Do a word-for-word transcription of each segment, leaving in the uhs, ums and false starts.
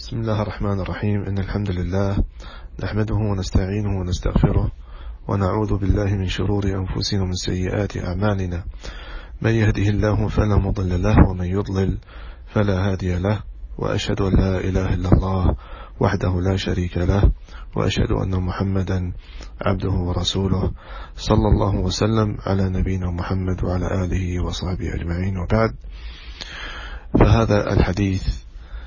بسم الله الرحمن الرحيم. إن الحمد لله نحمده ونستعينه ونستغفره ونعوذ بالله من شرور أنفسنا ومن سيئات أعمالنا. من يهده الله فلا مضل له ومن يضلل فلا هادي له، وأشهد أن لا إله إلا الله وحده لا شريك له، وأشهد أن محمدا عبده ورسوله صلى الله وسلم على نبينا محمد وعلى آله وصحبه أجمعين. وبعد، فهذا الحديث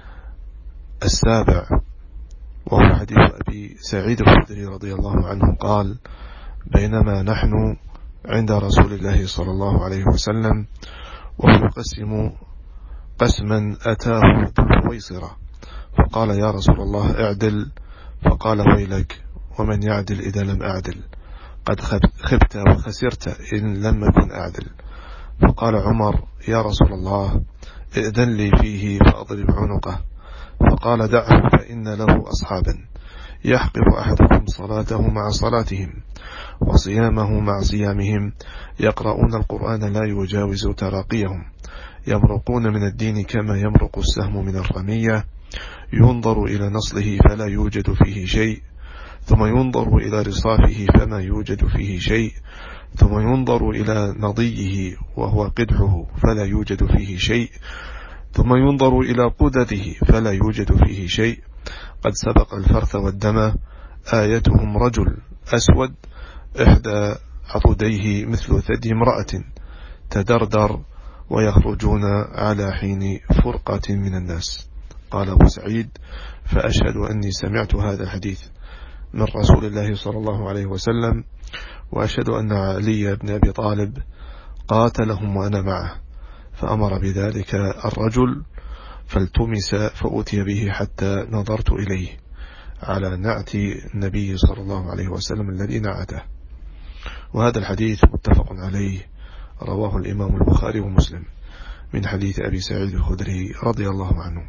السابع وهو حديث أبي سعيد الخدري رضي الله عنه قال: بينما نحن عند رسول الله صلى الله عليه وسلم وهو يقسم قسما أتاه ذو الحويصرة فقال: يا رسول الله اعدل. فقال: ويلك، ومن يعدل إذا لم أعدل؟ قد خبت وخسرت إن لم أكن أعدل. فقال عمر: يا رسول الله ائذن لي فيه فأضرب عنقه. فقال: دعه فإن له أصحابا يحقر أحدكم صلاته مع صلاتهم وصيامه مع صيامهم، يقرؤون القرآن لا يجاوز تراقيهم، يمرقون من الدين كما يمرق السهم من الرمية، ينظر إلى نصله فلا يوجد فيه شيء، ثم ينظر إلى رصافه فما يوجد فيه شيء، ثم ينظر إلى نضيه وهو قدحه فلا يوجد فيه شيء، ثم ينظر إلى قدته فلا يوجد فيه شيء. قد سبق الفرث والدم، آيتهم رجل أسود إحدى عضديه مثل ثدي امرأة تدردر، ويخرجون على حين فرقة من الناس. قال أبو سعيد: فأشهد أني سمعت هذا الحديث من رسول الله صلى الله عليه وسلم، وأشهد أن علي بن أبي طالب قاتلهم وأنا معه، فأمر بذلك الرجل فالتمس فأتي به حتى نظرت إليه على نعت النبي صلى الله عليه وسلم الذي نعته. وهذا الحديث متفق عليه، رواه الإمام البخاري ومسلم من حديث أبي سعيد الخدري رضي الله عنه.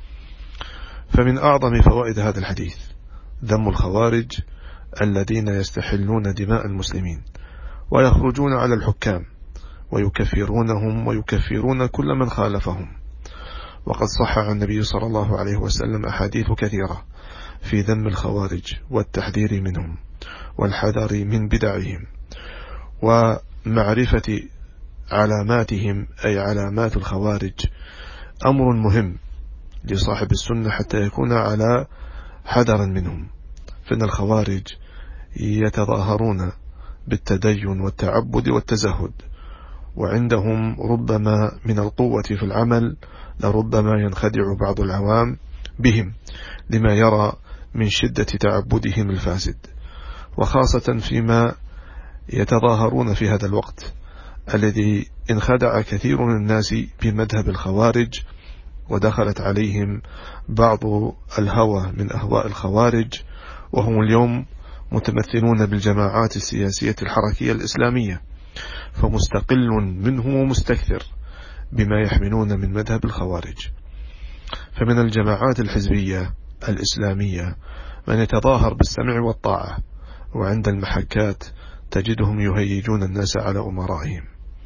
فمن أعظم فوائد هذا الحديث ذم الخوارج الذين يستحلون دماء المسلمين ويخرجون على الحكام ويكفرونهم ويكفرون كل من خالفهم. وقد صح عن النبي صلى الله عليه وسلم أحاديث كثيرة في ذم الخوارج والتحذير منهم والحذر من بدعهم ومعرفة علاماتهم، أي علامات الخوارج، أمر مهم لصاحب السنة حتى يكون على حذر منهم. فإن الخوارج يتظاهرون بالتدين والتعبد والتزهد، وعندهم ربما من القوة في العمل لربما ينخدع بعض العوام بهم لما يرى من شدة تعبدهم الفاسد، وخاصة فيما يتظاهرون في هذا الوقت الذي انخدع كثير من الناس بمذهب الخوارج، ودخلت عليهم بعض الهوى من أهواء الخوارج، وهم اليوم متمثلون بالجماعات السياسية الحركية الإسلامية، فمستقل منهم ومستكثر بما يحملون من مذهب الخوارج. فمن الجماعات الحزبية الإسلامية من يتظاهر بالسمع والطاعة، وعند المحكات تجدهم يهيجون الناس على أمرائهم.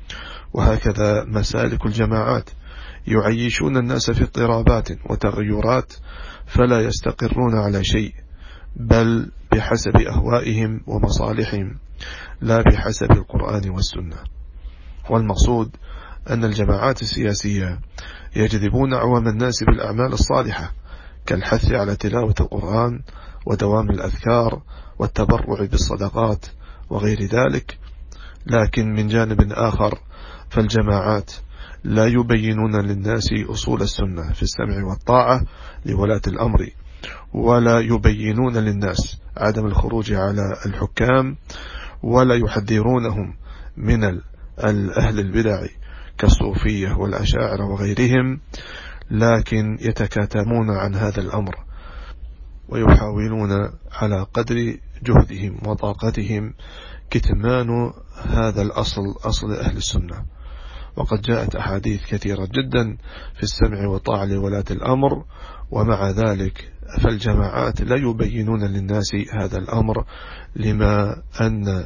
وهكذا مسالك الجماعات يعيشون الناس في اضطرابات وتغيرات فلا يستقرون على شيء، بل بحسب أهوائهم ومصالحهم لا بحسب القرآن والسنة. والمقصود أن الجماعات السياسية يجذبون عوام الناس بالأعمال الصالحة كالحث على تلاوة القرآن ودوام الأذكار والتبرع بالصدقات وغير ذلك. لكن من جانب آخر فالجماعات لا يبينون للناس أصول السنة في السمع والطاعة لولاة الأمر، ولا يبينون للناس عدم الخروج على الحكام، ولا يحذرونهم من الأهل البدع كالصوفية والأشاعرة وغيرهم، لكن يتكاتمون عن هذا الأمر ويحاولون على قدر جهدهم وطاقتهم كتمان هذا الأصل، أصل أهل السنة. وقد جاءت أحاديث كثيرة جدا في السمع والطاعة لولاة الأمر، ومع ذلك فالجماعات لا يبينون للناس هذا الأمر، لما أن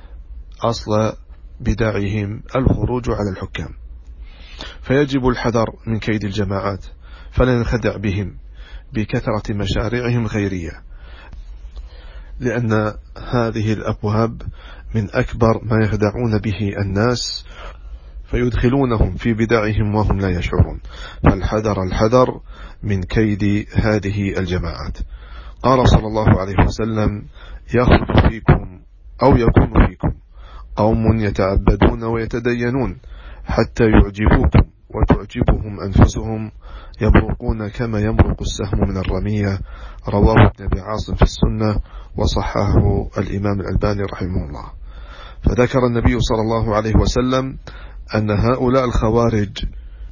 أصل بدعهم الخروج على الحكام. فيجب الحذر من كيد الجماعات، فلا ينخدع بهم بكثرة مشاريعهم الخيرية، لأن هذه الأبواب من أكبر ما يخدعون به الناس فيدخلونهم في بدعهم وهم لا يشعرون. فالحذر الحذر من كيد هذه الجماعات. قال صلى الله عليه وسلم: يخرج فيكم أو يكون فيكم قوم يتعبدون ويتدينون حتى يعجبوكم وتعجبهم أنفسهم، يبرقون كما يمرق السهم من الرمية. رواه ابن أبي عاصم في السنة وصححه الإمام الألباني رحمه الله. فذكر النبي صلى الله عليه وسلم أن هؤلاء الخوارج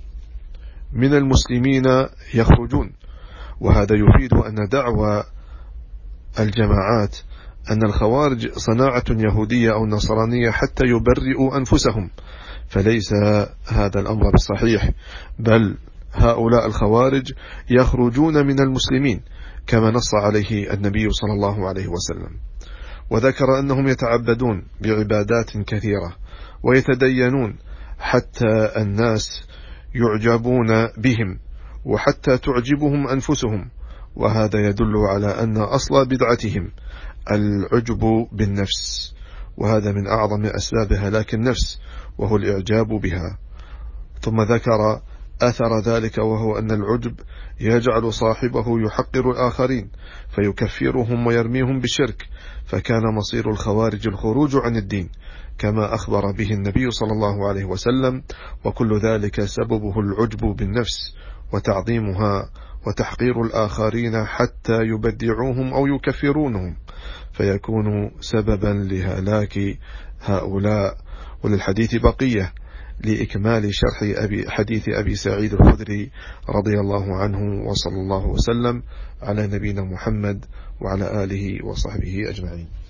من المسلمين يخرجون، وهذا يفيد أن دعوى الجماعات أن الخوارج صناعة يهودية أو نصرانية حتى يبرئوا أنفسهم، فليس هذا الأمر بالصحيح، بل هؤلاء الخوارج يخرجون من المسلمين كما نص عليه النبي صلى الله عليه وسلم. وذكر أنهم يتعبدون بعبادات كثيرة ويتدينون حتى الناس يعجبون بهم وحتى تعجبهم أنفسهم، وهذا يدل على أن أصل بدعتهم العجب بالنفس، وهذا من أعظم أسباب هلاك النفس وهو الإعجاب بها. ثم ذكر أثر ذلك، وهو أن العجب يجعل صاحبه يحقر الآخرين فيكفرهم ويرميهم بالشرك، فكان مصير الخوارج الخروج عن الدين كما أخبر به النبي صلى الله عليه وسلم، وكل ذلك سببه العجب بالنفس وتعظيمها وتحقير الآخرين حتى يبدعوهم أو يكفرونهم، فيكون سببا لهلاك هؤلاء. وللحديث بقية لإكمال شرح أبي حديث أبي سعيد الخدري رضي الله عنه، وصلى الله وسلم على نبينا محمد وعلى آله وصحبه أجمعين.